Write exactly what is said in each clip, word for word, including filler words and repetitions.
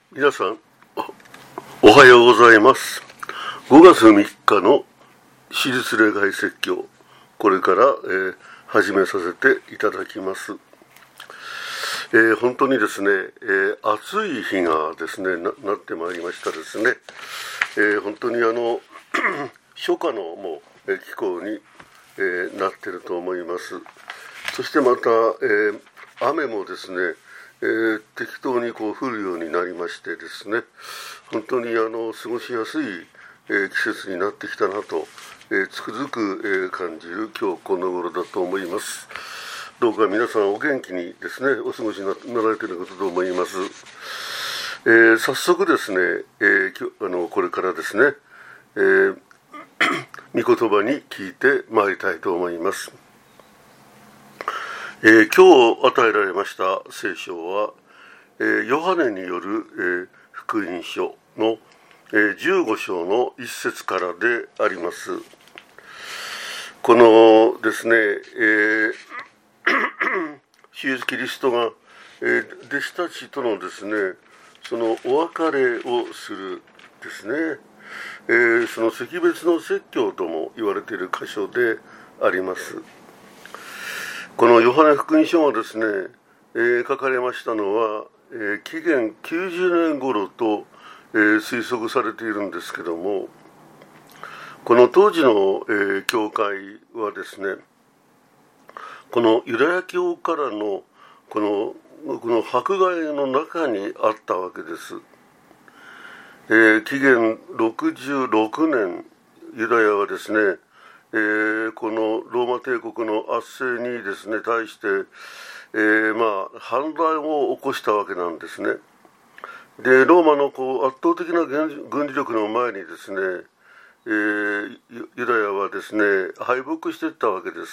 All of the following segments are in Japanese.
皆さんおはようございます。ごがつみっかの私立礼拝説教、これから、えー、始めさせていただきます。えー、本当にですね、えー、暑い日がですね な, なってまいりましたですね。えー、本当にあの初夏のもう、えー、気候に、えー、なっていると思います。そしてまた、えー、雨もですね、えー、適当にこう降るようになりましてですね、本当にあの過ごしやすい、えー、季節になってきたなと、えー、つくづく、えー、感じる今日この頃だと思います。どうか皆さんお元気にですねお過ごしに な, なられていることと思います。えー、早速ですね、えー、きあのこれからですね、えー、御言葉に聞いてまいりたいと思います。えー、今日与えられました聖書は、えー、ヨハネによる、えー、福音書の、えー、じゅうご章の一節からであります。このですね、えー、主イエスキリストが、えー、弟子たちとのですねそのお別れをするですね、えー、その惜別の説教とも言われている箇所であります。このヨハネ福音書がですね、えー、書かれましたのは、えー、紀元きゅうじゅうねん頃と、えー、推測されているんですけども、この当時の、えー、教会はですね、このユダヤ教からのこの、この迫害の中にあったわけです。えー、紀元ろくじゅうろくねん、ユダヤはですね、えー、このローマ帝国の圧政にですね対して、えー、まあ反乱を起こしたわけなんですね。でローマのこう圧倒的な軍事力の前にですね、えー、ユダヤはですね敗北していったわけです。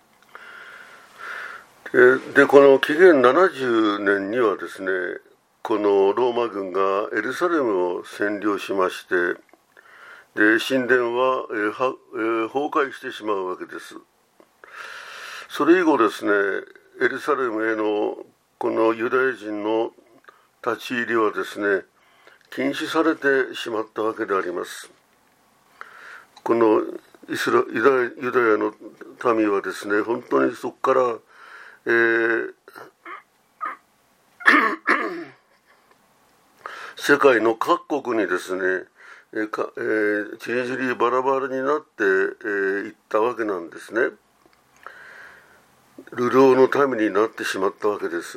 でこの紀元ななじゅうねんにはですね、このローマ軍がエルサレムを占領しまして、で神殿は、えーはえー、崩壊してしまうわけです。それ以後ですね、エルサレムへのこのユダヤ人の立ち入りはですね禁止されてしまったわけであります。このイスラユダヤ、ユダヤの民はですね、本当にそこから、えー、世界の各国にですね、えーかえー、ちりぢりバラバラになって、えー、いったわけなんですね。流浪の民になってしまったわけです。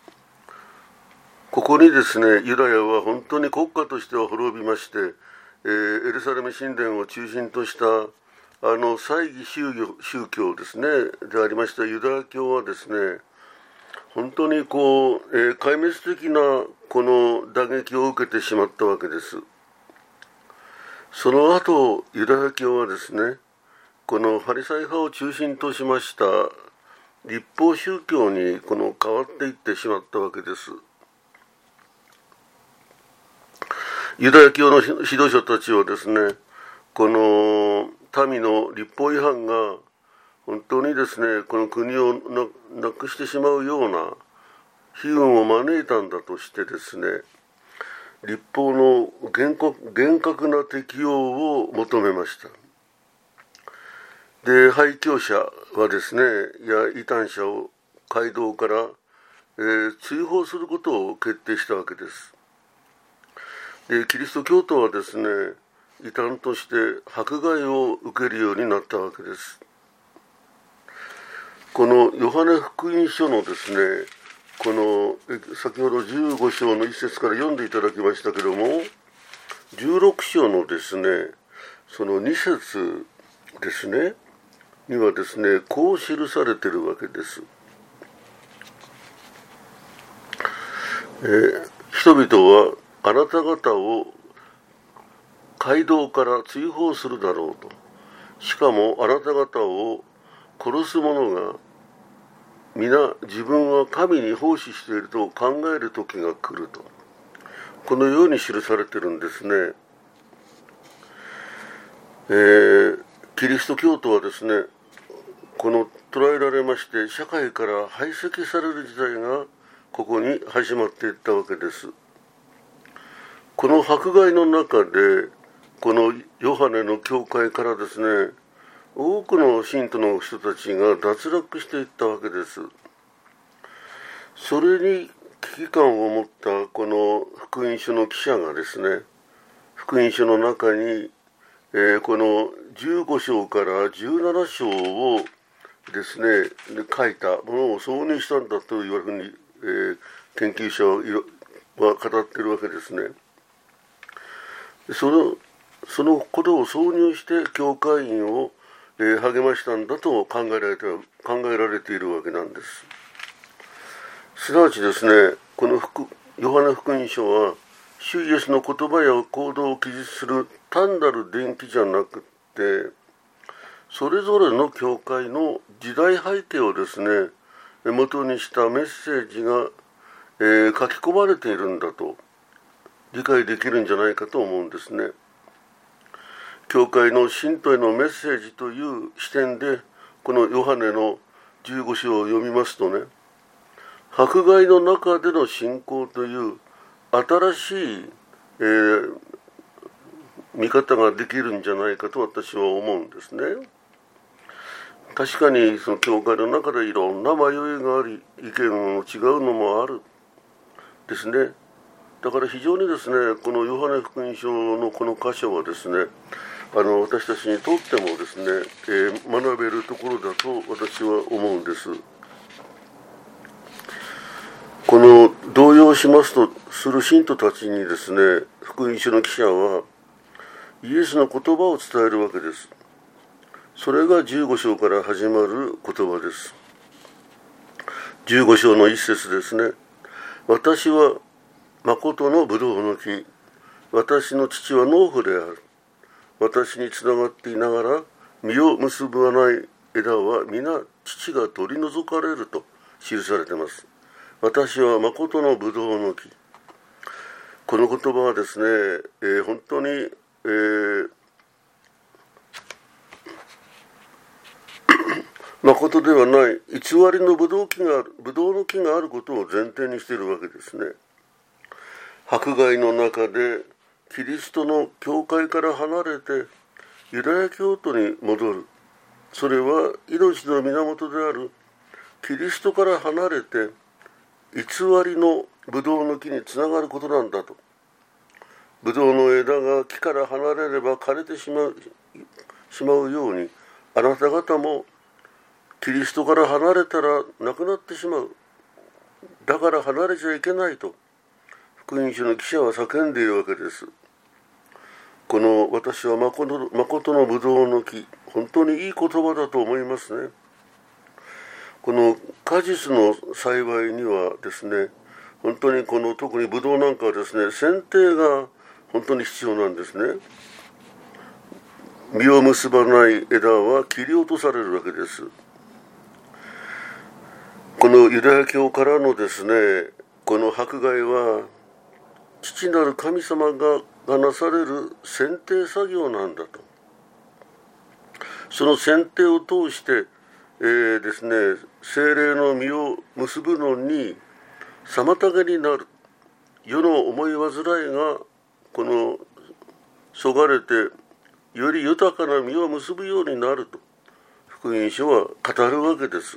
ここにですね、ユダヤは本当に国家としては滅びまして、えー、エルサレム神殿を中心としたあの祭儀宗教、宗教ですねでありましたユダヤ教はですね、本当にこう、えー、壊滅的なこの打撃を受けてしまったわけです。その後ユダヤ教はですね、このファリサイ派を中心としました立法宗教にこの変わっていってしまったわけです。ユダヤ教の指導者たちはですね、この民の立法違反が本当にですねこの国をなくしてしまうような悲運を招いたんだとしてですね、立法の厳格、厳格な適用を求めました。で廃教者はですねや異端者を街道から、えー、追放することを決定したわけです。でキリスト教徒はですね異端として迫害を受けるようになったわけです。このヨハネ福音書のですね、この先ほどじゅうご章の一節から読んでいただきましたけども、じゅうろく章のですねそのに節ですねにはですねこう記されているわけです。えー、人々はあなた方を街道から追放するだろうと。しかもあなた方を殺す者が皆自分は神に奉仕していると考える時が来ると、このように記されているんですね。えー、キリスト教徒はですね、この捉えられまして社会から排斥される時代がここに始まっていったわけです。 この迫害の中でこのヨハネの教会からですね、多くの信徒の人たちが脱落していったわけです。それに危機感を持ったこの福音書の記者がですね、福音書の中に、えー、このじゅうご章からじゅうなな章をですね書いたものを挿入したんだというふうに、えー、研究者は語っているわけですね。そのそのことを挿入して教会員を、えー、励ましたんだと考えられて考えられているわけなんです。すなわちですね、このヨハネ福音書は主イエスの言葉や行動を記述する単なる伝記じゃなくて、それぞれの教会の時代背景をですね元にしたメッセージが、えー、書き込まれているんだと理解できるんじゃないかと思うんですね。教会の信徒へのメッセージという視点でこのヨハネのじゅうご章を読みますとね、迫害の中での信仰という新しい、えー、見方ができるんじゃないかと私は思うんですね。確かにその教会の中でいろんな迷いがあり、意見の違うのもあるですね。だから非常にですね、このヨハネ福音書のこの箇所はですね、あの私たちにとってもですね、えー、学べるところだと私は思うんです。この動揺しますとする信徒たちにですね、福音書の記者はイエスの言葉を伝えるわけです。それがじゅうご章から始まる言葉です。じゅうご章の一節ですね。私は誠のブドウの木、私の父は農夫である。私につながっていながら実を結ばない枝は皆父が取り除かれると記されています。私は誠のブドウの木。この言葉はですね、えー、本当に、えー誠ではない偽りのブドウ木がある、ブドウの木があることを前提にしているわけですね。迫害の中でキリストの教会から離れてユダヤ教徒に戻る。それは命の源であるキリストから離れて偽りのブドウの木につながることなんだと。ブドウの枝が木から離れれば枯れてしまう、しまうように、あなた方もキリストから離れたらなくなってしまう。だから離れちゃいけないと福音書の記者は叫んでいるわけです。この私は誠のブドウの木、本当にいい言葉だと思いますね。この果実の栽培にはですね、本当にこの特にブドウなんかはですね、剪定が本当に必要なんですね。実を結ばない枝は切り落とされるわけです。このユダヤ教からのですね、この迫害は父なる神様ががなされる剪定作業なんだと。その剪定を通して、えー、ですね、聖霊の実を結ぶのに妨げになる世の思い煩いがこのそがれてより豊かな実を結ぶようになると福音書は語るわけです。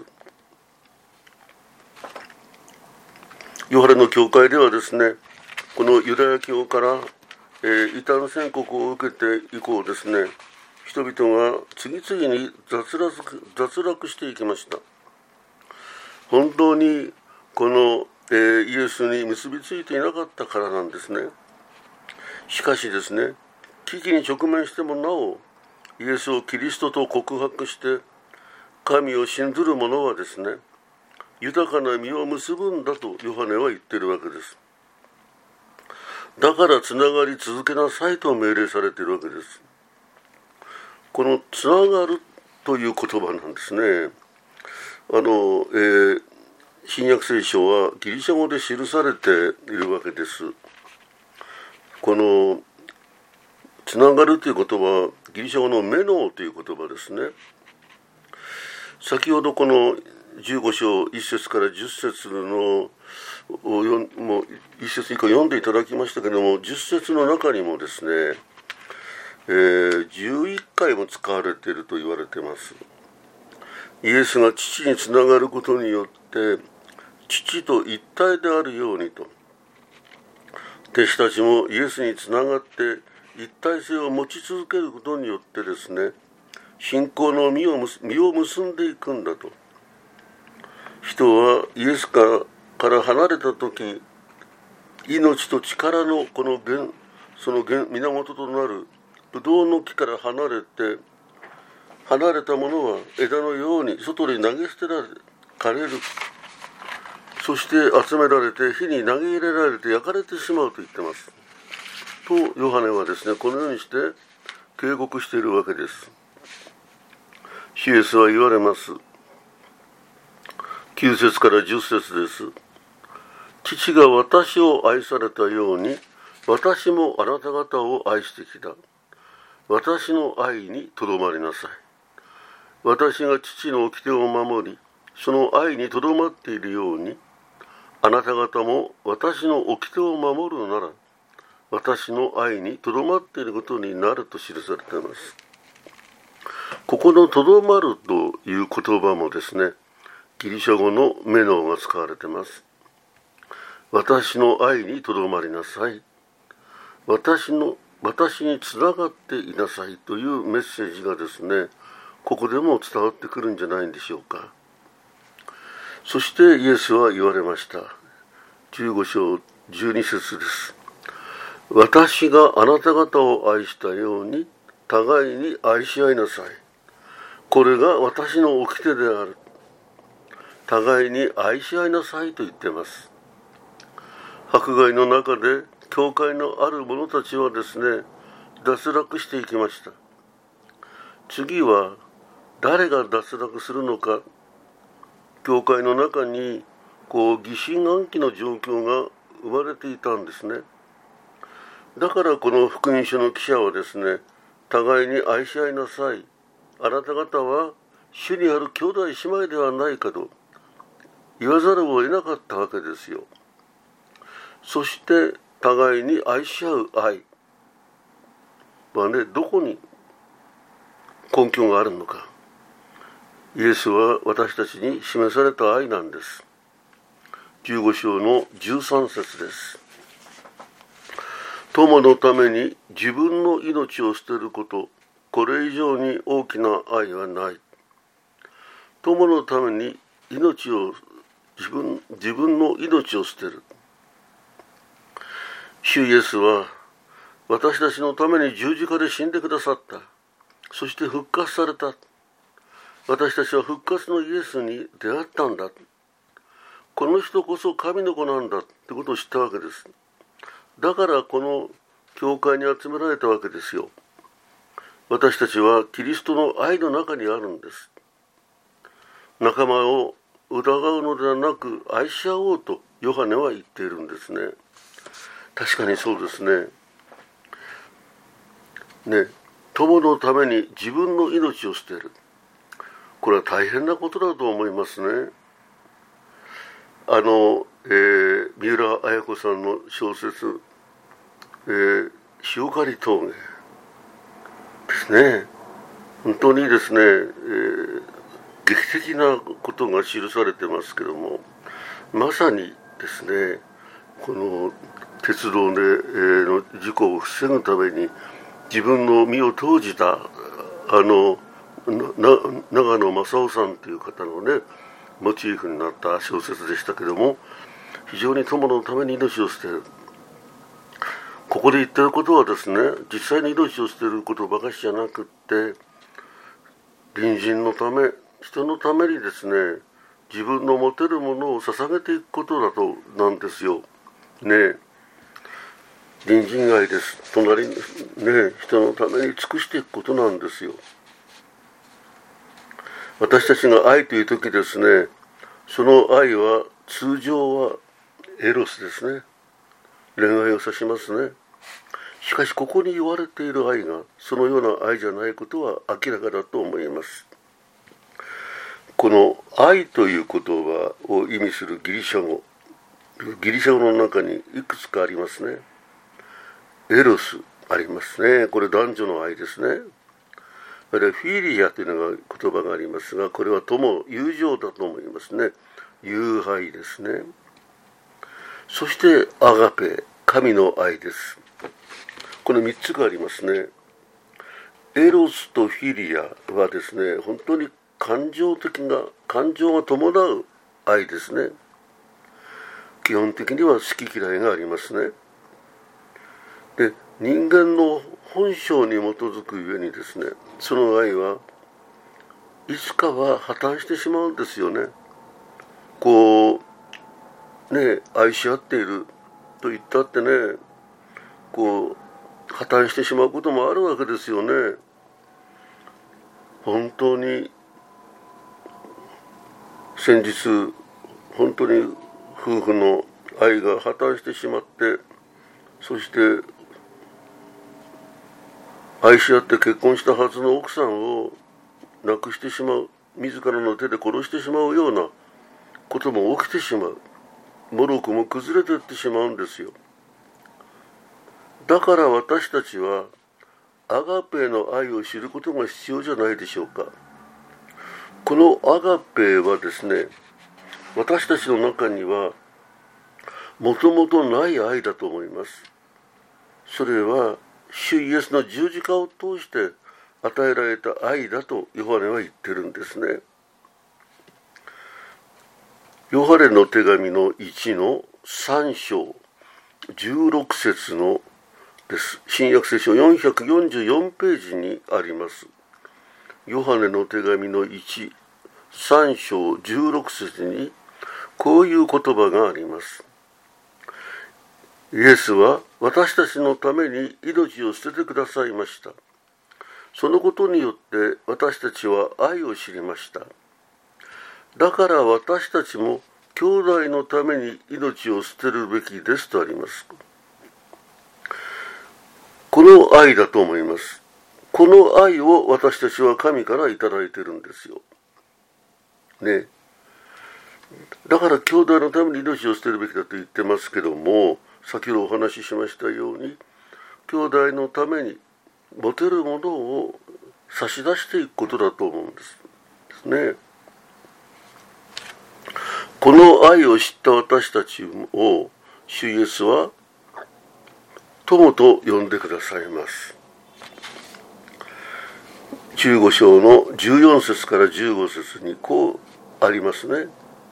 ヨハネの教会ではですね、このユダヤ教から、えー、異端宣告を受けて以降ですね、人々が次々に脱落、脱落していきました。本当にこの、えー、イエスに結びついていなかったからなんですね。しかしですね、危機に直面してもなおイエスをキリストと告白して神を信ずる者はですね、豊かな実を結ぶんだとヨハネは言っているわけです。だからつながり続けなさいと命令されているわけです。このつながるという言葉なんですね。あの、えー、新約聖書はギリシャ語で記されているわけです。このつながるという言葉はギリシャ語のメノーという言葉ですね。先ほどこのじゅうご章いっ節からじゅっ節のをよんもういっ節以降読んでいただきましたけども、じゅっ節の中にもですね、えー、じゅういっかいも使われていると言われています。イエスが父につながることによって父と一体であるようにと、弟子たちもイエスにつながって一体性を持ち続けることによってですね、信仰の実を実を結んでいくんだと。人はイエスから離れたとき、命と力のこの源その源源となるブドウの木から離れて、離れたものは枝のように外に投げ捨てられ枯れる。そして集められて火に投げ入れられて焼かれてしまうと言ってます。とヨハネはですね、このようにして警告しているわけです。主イエスは言われます。きゅう節からじゅっ節です。父が私を愛されたように、私もあなた方を愛してきた。私の愛にとどまりなさい。私が父の掟を守り、その愛にとどまっているように、あなた方も私の掟を守るなら、私の愛にとどまっていることになると記されています。ここのとどまるという言葉もですね、ギリシャ語のメノが使われています。私の愛にとどまりなさい。私の、私につながっていなさいというメッセージがですね、ここでも伝わってくるんじゃないんでしょうか。そしてイエスは言われました。じゅうご章じゅうに節です。私があなた方を愛したように、互いに愛し合いなさい。これが私の掟である。互いに愛し合いなさいと言っています。迫害の中で教会のある者たちはですね、脱落していきました。次は誰が脱落するのか。教会の中にこう疑心暗鬼の状況が生まれていたんですね。だからこの福音書の記者はですね、互いに愛し合いなさい。あなた方は主にある兄弟姉妹ではないかと言わざるを得なかったわけですよ。そして互いに愛し合う愛はね、どこに根拠があるのか。イエスは私たちに示された愛なんです。じゅうご章のじゅうさん節です。友のために自分の命を捨てること、これ以上に大きな愛はない。友のために命を自分、自分の命を捨てる。主イエスは私たちのために十字架で死んでくださった。そして復活された。私たちは復活のイエスに出会ったんだ。この人こそ神の子なんだってことを知ったわけです。だからこの教会に集められたわけですよ。私たちはキリストの愛の中にあるんです。仲間を疑うのではなく愛し合おうとヨハネは言っているんですね。確かにそうですね。ね、友のために自分の命を捨てる。これは大変なことだと思いますね。あの、えー、三浦綾子さんの小説、えー、塩刈峠ですね。本当にですね、えー、劇的なことが記されてますけども、まさにですね、この鉄道で、えー、の事故を防ぐために自分の身を投じたあのな長野正夫さんという方のねモチーフになった小説でしたけども、非常に友のために命を捨てる。ここで言ってることはですね、実際に命を捨てることばかしじゃなくって、隣人のため、人のためにですね、自分の持てるものを捧げていくことだとなんですよ。ね、隣人愛です。隣にね、人のために尽くしていくことなんですよ。私たちが愛という時ですね、その愛は通常はエロスですね。恋愛を指しますね。しかしここに言われている愛がそのような愛じゃないことは明らかだと思います。 この愛という言葉を意味するギリシャ語、ギリシャ語の中にいくつかありますね。エロスありますね。これ男女の愛ですね。あるいはフィリアというのが言葉がありますが、これは友、友情だと思いますね。友愛ですね。そしてアガペ、神の愛です。このみっつがありますね。エロスとフィリアはですね、本当に感情的な、感情が伴う愛ですね。基本的には好き嫌いがありますね。で、人間の本性に基づくゆえにですね、その愛はいつかは破綻してしまうんですよね。こうね、愛し合っていると言ったってね、こう破綻してしまうこともあるわけですよね。本当に先日本当に夫婦の愛が破綻してしまって、そして愛し合って結婚したはずの奥さんを亡くしてしまう、自らの手で殺してしまうようなことも起きてしまう。脆くも崩れていってしまうんですよ。だから私たちはアガペの愛を知ることが必要じゃないでしょうか。このアガペはですね、私たちの中にはもともとない愛だと思います。それは主イエスの十字架を通して与えられた愛だとヨハネは言ってるんですね。ヨハネの手紙のいちのさん章じゅうろく節のです。新約聖書よんひゃくよんじゅうよんページにあります。ヨハネの手紙のいち、さん章じゅうろく節にこういう言葉があります。イエスは私たちのために命を捨ててくださいました。そのことによって私たちは愛を知りました。だから私たちも兄弟のために命を捨てるべきですとあります。この愛だと思います。この愛を私たちは神からいただいているんですよ。ね。だから兄弟のために命を捨てるべきだと言ってますけども、先ほどお話ししましたように、兄弟のために持てるものを差し出していくことだと思うんですね。この愛を知った私たちを主イエスは友と呼んでくださいます。じゅうご章のじゅうよん節からじゅうご節にこうありますね。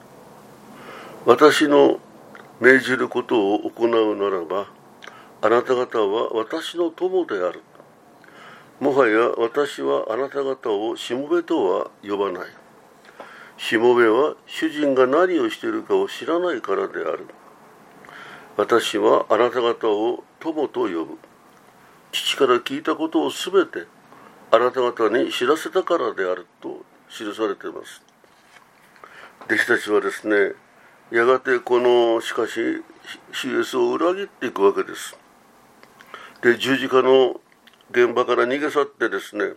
私の命じることを行うならば、あなた方は私の友である。もはや私はあなた方をしもべとは呼ばない。しもべは主人が何をしているかを知らないからである。私はあなた方を友と呼ぶ。父から聞いたことをすべてあなた方に知らせたからであると記されています。弟子たちはですね、やがてこのしかし主イエスを裏切っていくわけです。で、十字架の現場から逃げ去ってですね、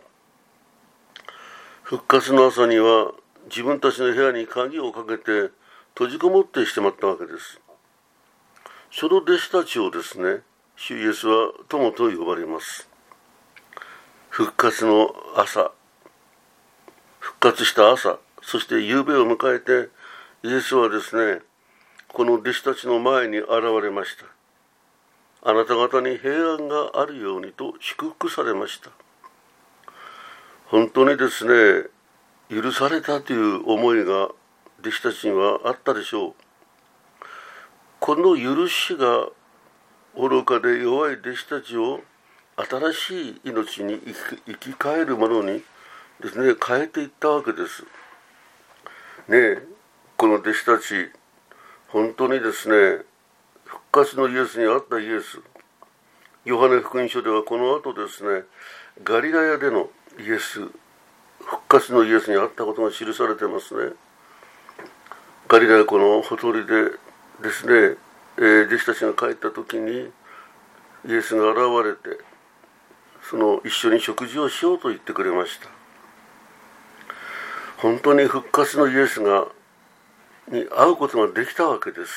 復活の朝には自分たちの部屋に鍵をかけて閉じこもってしまったわけです。その弟子たちをですね、主イエスは友と呼ばれます。復活の朝、復活した朝、そして夕べを迎えて、イエスはですね、この弟子たちの前に現れました。あなた方に平安があるようにと祝福されました。本当にですね、許されたという思いが弟子たちにはあったでしょう。この許しが愚かで弱い弟子たちを新しい命に生き返るものにですね、変えていったわけです。ねえ、この弟子たち、本当にですね、復活のイエスにあったイエス、ヨハネ福音書ではこの後ですね、ガリラヤでのイエス、復活のイエスにあったことが記されてますね。ガリラヤ湖のほとりでですね、えー、弟子たちが帰った時にイエスが現れて、その一緒に食事をしようと言ってくれました。 本当に復活のイエスがに会うことができたわけです。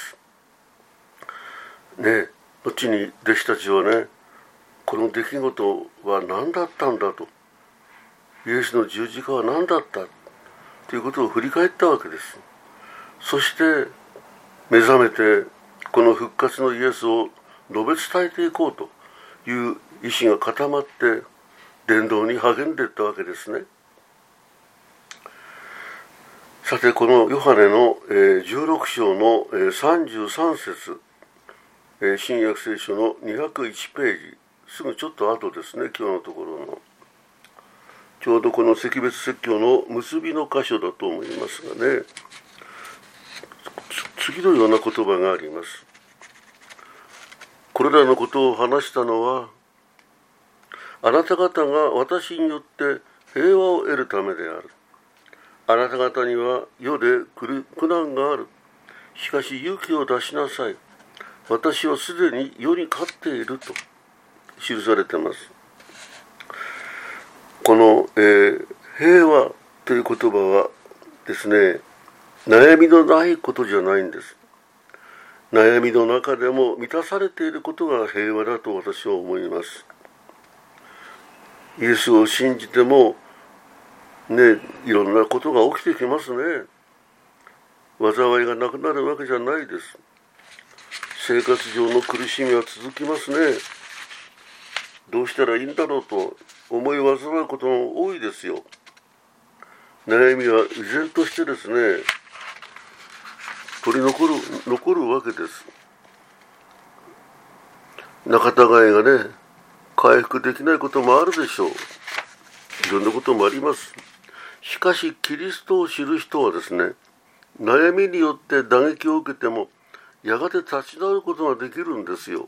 ね、後に弟子たちはね、この出来事は何だったんだと、イエスの十字架は何だったということを振り返ったわけです。そして目覚めてこの復活のイエスを述べ伝えていこうという意志が固まって伝道に励んでいったわけですね。さて、このヨハネのじゅうろく章のさんじゅうさん節、新約聖書のにひゃくいちページ、すぐちょっと後ですね、今日のところの。ちょうどこの赤別説教の結びの箇所だと思いますがね、次のような言葉があります。これらのことを話したのは、あなた方が私によって平和を得るためである。あなた方には世で苦難がある。しかし勇気を出しなさい。私はすでに世に勝っていると記されています。この、えー、平和という言葉はですね、悩みのないことじゃないんです。悩みの中でも満たされていることが平和だと私は思います。イエスを信じてもね、いろんなことが起きてきますね。災いがなくなるわけじゃないです。生活上の苦しみは続きますね。どうしたらいいんだろうと思い煩うことも多いですよ。悩みは依然としてですね、取り残る残るわけです。仲違いがね、回復できないこともあるでしょう。いろんなこともあります。しかしキリストを知る人はですね、悩みによって打撃を受けてもやがて立ち直ることができるんですよ。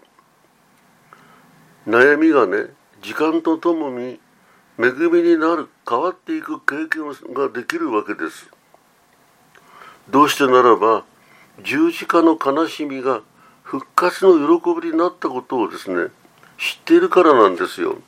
悩みがね、時間とともに恵みになる、変わっていく経験ができるわけです。どうしてならば、十字架の悲しみが復活の喜びになったことをですね、知っているからなんですよ。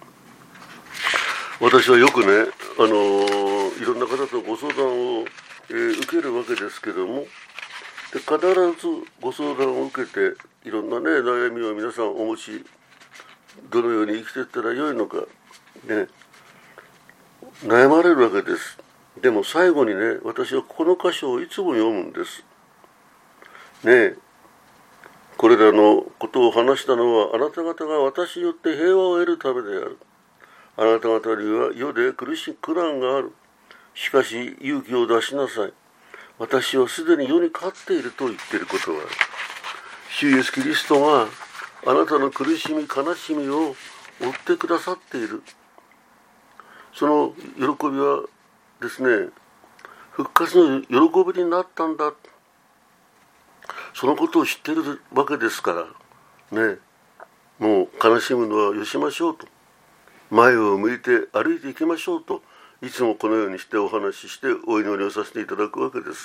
私はよくね、あのー、いろんな方とご相談を、えー、受けるわけですけども、で必ずご相談を受けて、いろんなね、悩みを皆さんお持ち、どのように生きていったらよいのか、ね、悩まれるわけです。でも最後にね、私はこの箇所をいつも読むんです。ねえ、これらのことを話したのは、あなた方が私によって平和を得るためである。あなた方には世で苦しい苦難がある。しかし勇気を出しなさい。私はすでに世に勝っていると言っていることは、主イエスキリストがあなたの苦しみ悲しみを負ってくださっている。その喜びはですね、復活の喜びになったんだ。そのことを知っているわけですからね、もう悲しむのはよしましょうと、前を向いて歩いていきましょうと、いつもこのようにしてお話ししてお祈りをさせていただくわけです。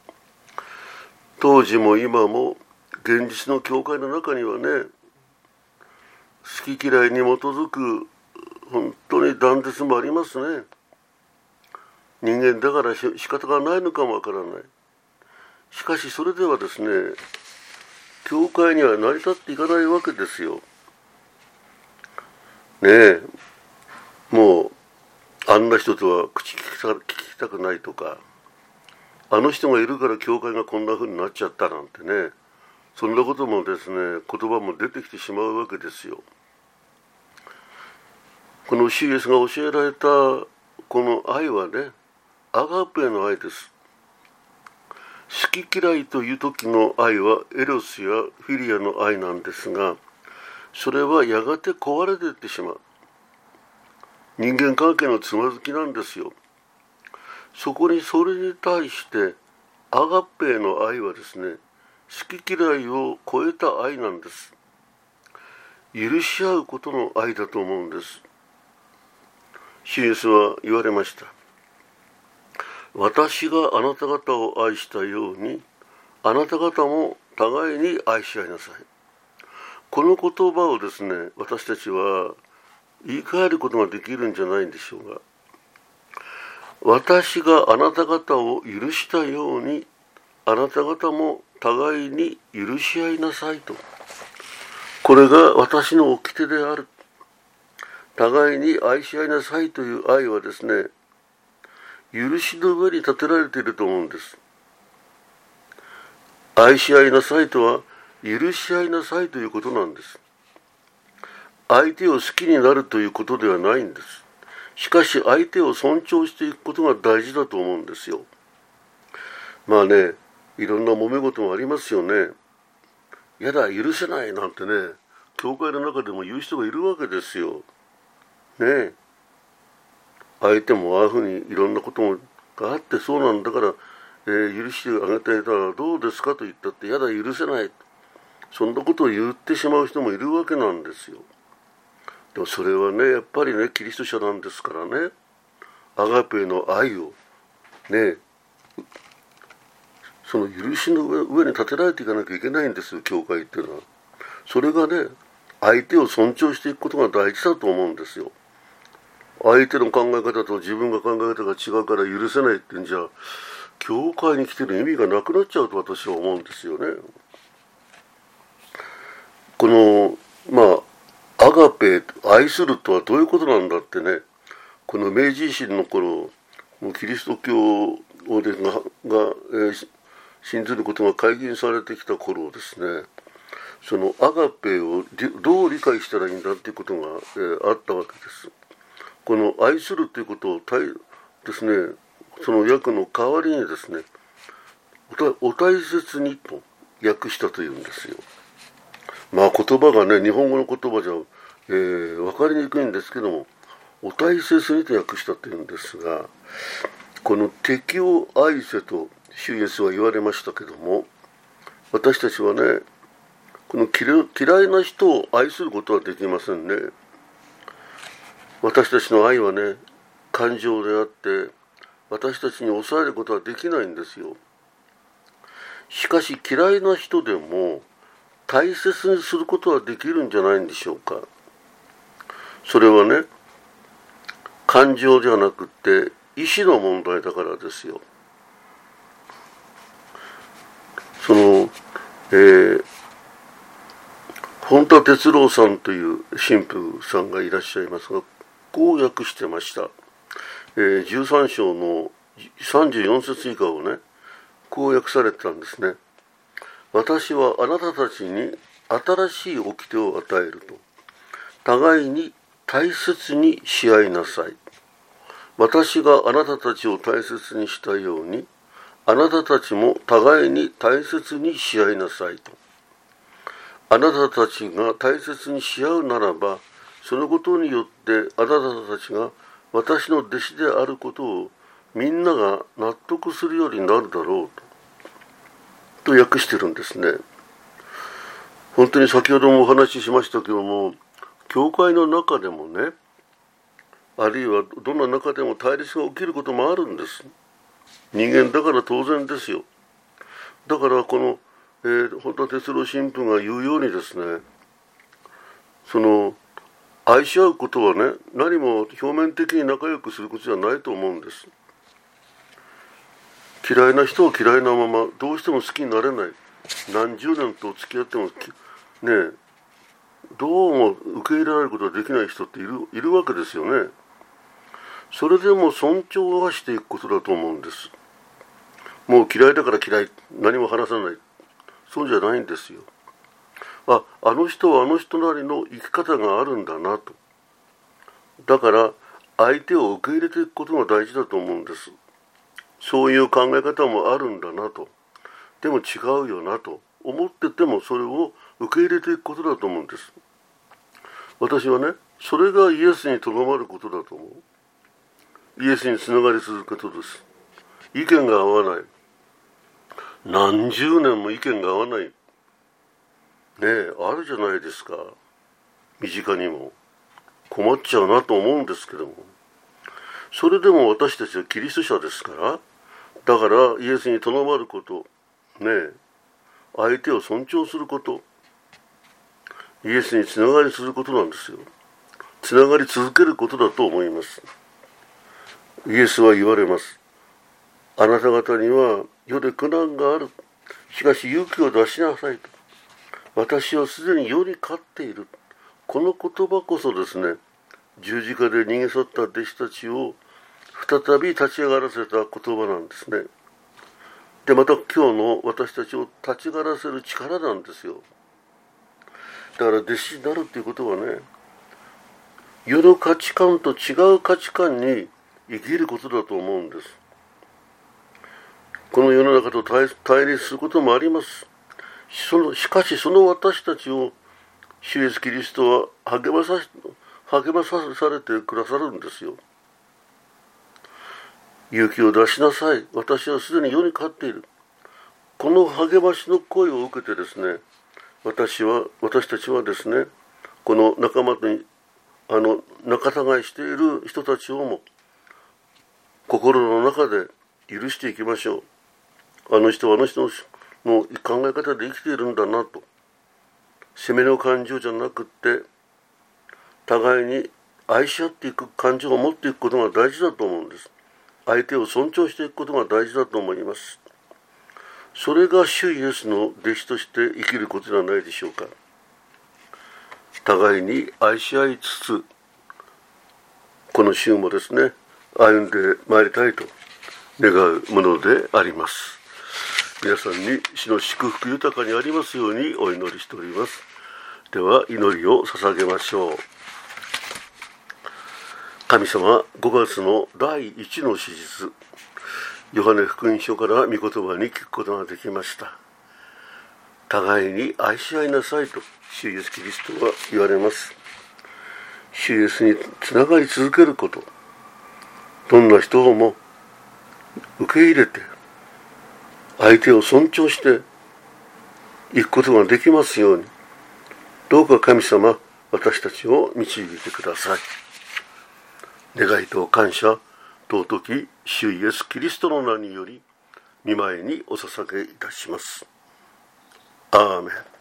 当時も今も現実の教会の中にはね、好き嫌いに基づく本当に断絶もありますね。人間だから仕方がないのかもわからない。しかしそれではですね、教会には成り立っていかないわけですよ。ねえ、もうあんな人とは口聞きた、聞きたくないとか、あの人がいるから教会がこんな風になっちゃったなんてね、そんなこともですね、言葉も出てきてしまうわけですよ。この主イエスが教えられたこの愛はね、アガペの愛です。好き嫌いという時の愛はエロスやフィリアの愛なんですが、それはやがて壊れていってしまう。人間関係のつまずきなんですよ。そこにそれに対してアガペの愛はですね、好き嫌いを超えた愛なんです。許し合うことの愛だと思うんです。主イエスは言われました。私があなた方を愛したように、あなた方も互いに愛し合いなさい。この言葉をですね、私たちは言い換えることができるんじゃないんでしょうが、 私があなた方を許したように、あなた方も互いに許し合いなさいと。これが私の掟である。互いに愛し合いなさいという愛はですね、許しの上に立てられていると思うんです。愛し合いなさいとは、許し合いなさいということなんです。相手を好きになるということではないんです。しかし相手を尊重していくことが大事だと思うんですよ。まあね、いろんな揉め事もありますよね。やだ、許せないなんてね、教会の中でも言う人がいるわけですよ。ねえ。相手もああいうふうにいろんなことがあって、そうなんだから、えー、許してあげていたらどうですかと言ったって、やだ、許せない。そんなことを言ってしまう人もいるわけなんですよ。でもそれはね、やっぱりね、キリスト者なんですからね、アガペの愛をね、その許しの上に立てられていかなきゃいけないんですよ、教会っていうのは。それがね、相手を尊重していくことが大事だと思うんですよ。相手の考え方と自分が考え方が違うから許せないってんじゃ、教会に来てる意味がなくなっちゃうと私は思うんですよね。このまあアガペ、愛するとはどういうことなんだってね、この明治維新の頃、キリスト教をでがが、えー、信ずることが解禁されてきた頃ですね、そのアガペをどう理解したらいいんだっていうことが、えー、あったわけです。この愛するということを大ですね、その訳の代わりにですね、お大切にと訳したというんですよ。まあ言葉がね、日本語の言葉じゃ、えー、分かりにくいんですけども、お大切にと訳したというんですが、この敵を愛せと主イエスは言われましたけども、私たちはね、この嫌いな人を愛することはできませんね。私たちの愛はね、感情であって、私たちに抑えることはできないんですよ。しかし嫌いな人でも大切にすることはできるんじゃないんでしょうか。それはね、感情じゃなくて意志の問題だからですよ。その、えー、本田哲郎さんという神父さんがいらっしゃいますが、こう訳してました。えー、じゅうさん章のさんじゅうよん節以下をね、こう訳されてたんですね。私はあなたたちに新しい掟を与えると。互いに大切にし合いなさい。私があなたたちを大切にしたように、あなたたちも互いに大切にし合いなさいと。あなたたちが大切にし合うならば、そのことによってあなたたちが私の弟子であることをみんなが納得するようになるだろうと、と訳してるんですね。本当に先ほどもお話ししましたけども、教会の中でもね、あるいはどんな中でも対立が起きることもあるんです。人間だから当然ですよ。だからこの、えー、本田哲郎神父が言うようにですね、その愛し合うことはね、何も表面的に仲良くすることじゃないと思うんです。嫌いな人を嫌いなままどうしても好きになれない、何十年と付き合ってもね、どうも受け入れられることができない人っている、いるわけですよね。それでも尊重はしていくことだと思うんです。もう嫌いだから嫌い、何も話さない、そうじゃないんですよ。あ、あの人はあの人なりの生き方があるんだなと。だから相手を受け入れていくことが大事だと思うんです。そういう考え方もあるんだなと。でも違うよなと思ってても、それを受け入れていくことだと思うんです。私はね、それがイエスにとどまることだと思う。イエスにつながり続けることです。意見が合わない、何十年も意見が合わないねえ、あるじゃないですか。身近にも困っちゃうなと思うんですけども、それでも私たちはキリスト者ですから、だからイエスにとどまること、ねえ、相手を尊重すること、イエスにつながりすることなんですよ。つながり続けることだと思います。 イエスは言われます。あなた方には世で苦難がある。しかし勇気を出しなさいと。私はすでに世に勝っている。この言葉こそですね、十字架で逃げ去った弟子たちを再び立ち上がらせた言葉なんですね。で、また今日の私たちを立ち上がらせる力なんですよ。だから弟子になるっていうことはね、世の価値観と違う価値観に生きることだと思うんです。この世の中と対立することもあります。そのしかしその私たちを主イエスキリストは励まさ励まさされてくださるんですよ。勇気を出しなさい。私はすでに世に勝っている。この励ましの声を受けてですね、私は私たちはですね、この仲間にあの仲違いしている人たちをも心の中で許していきましょう。あの人はあの人の考え方で生きているんだなと、責めの感情じゃなくって互いに愛し合っていく感情を持っていくことが大事だと思うんです。相手を尊重していくことが大事だと思います。それが主イエスの弟子として生きることではないでしょうか。互いに愛し合いつつ、この週もですね、歩んでまいりたいと願うものであります。皆さんに主の祝福豊かにありますようにお祈りしております。では祈りを捧げましょう。神様、ごがつのだいいちの史実、ヨハネ福音書から御言葉に聞くことができました。互いに愛し合いなさいと主イエスキリストは言われます。主イエスにつながり続けること、どんな人をも受け入れて相手を尊重していくことができますように、どうか神様、私たちを導いてください。願いと感謝、尊き主イエスキリストの名により御前にお捧げいたします。アーメン。